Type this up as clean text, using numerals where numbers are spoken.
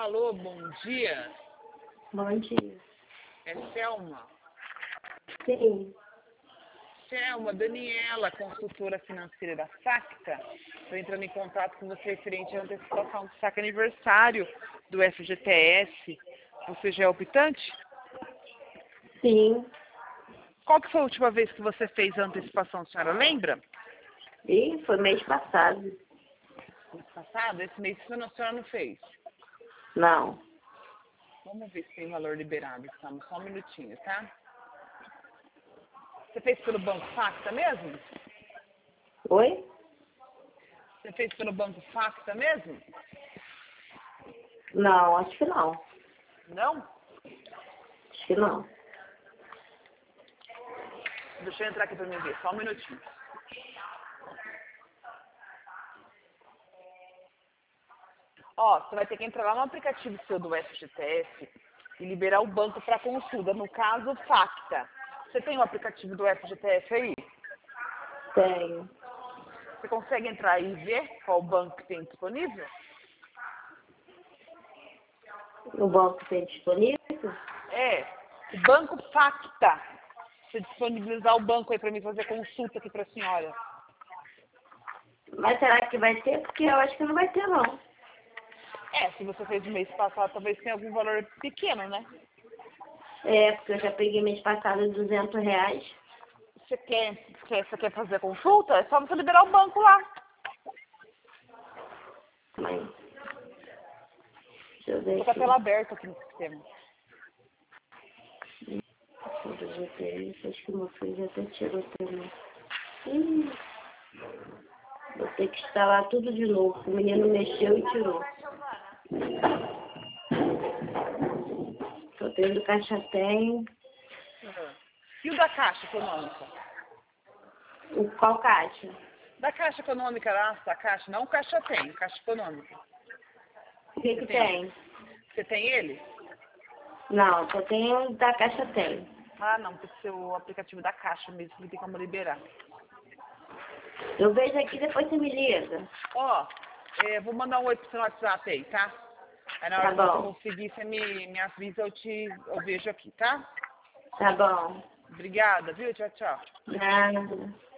Alô, bom dia. Bom dia. É Selma. Sim. Selma, Daniela, consultora financeira da Facta. Estou entrando em contato com você referente à antecipação do saque aniversário do FGTS. Você já é optante? Sim. Qual que foi a última vez que você fez a antecipação, a senhora lembra? E foi mês passado. Mês passado? Esse mês a senhora não fez? Não. Vamos ver se tem valor liberado. Estamos só um minutinho, tá? Você fez pelo Banco Facta mesmo? Oi? Você fez pelo Banco Facta mesmo? Não, acho que não. Não? Acho que não. Deixa eu entrar aqui para mim ver, só um minutinho. Ó, você vai ter que entrar lá no aplicativo seu do FGTS e liberar o banco para consulta, no caso, Facta. Você tem o aplicativo do FGTS aí? Tenho. Você consegue entrar aí e ver qual banco que tem disponível? O banco tem disponível? É, o Banco Facta. Você disponibilizar o banco aí para mim fazer consulta aqui para a senhora. Mas será que vai ter? Porque eu acho que não vai ter, não. É, se você fez no mês passado, talvez tenha algum valor pequeno, né? É, porque eu já peguei mês passado R$ 200. Você quer fazer consulta? É só você liberar o banco lá. Mas, deixa eu ver Tô com a aqui. tela aberta aqui no sistema. Eu vou ter isso. Acho que meu filho já até tirou também. Ih, vou ter que instalar tudo de novo. O menino mexeu e tirou. Tô tendo caixa tem. E o da Caixa Econômica? Qual caixa? Da Caixa Econômica lá, da Caixa, não Caixa Tem, Caixa Econômica. O que que tem? Você tem ele? Não, só tem o da caixa tem. Ah, não, tem que ser o aplicativo da Caixa mesmo, que tem como liberar. Eu vejo aqui, depois você me liga. Ó, vou mandar um oi pro seu WhatsApp aí, tá? Aí na Tá hora que você bom. conseguir, você me avisa, eu vejo aqui, tá? Tá bom. Obrigada, viu? Tchau, tchau. Nada.